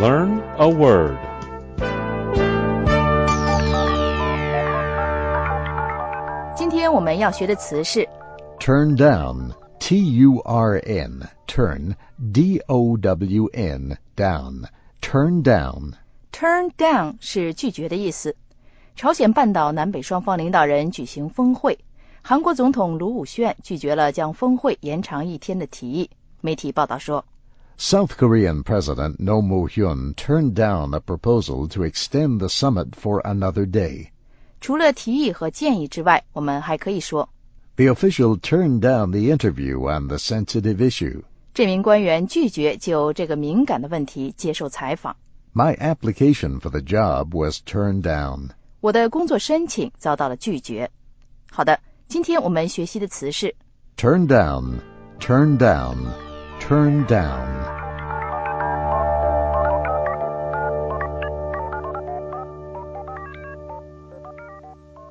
Learn a word. 今天我们要学的词是 Turn down, T-U-R-N, turn, D-O-W-N, down, turn down. turn down 是拒绝的意思。朝鲜半岛南北双方领导人举行峰会，韩国总统卢武铉拒绝了将峰会延长1天的提议。媒体报道说 South Korean President Roh Moo-hyun turned down a proposal to extend the summit for another day. 除了提议和建议之外，我们还可以说 The official turned down the interview on the sensitive issue. 这名官员拒绝就这个敏感的问题接受采访。 My application for the job was turned down. 我的工作申请遭到了拒绝。好的，今天我们学习的词是 Turn down, turn down, turn down.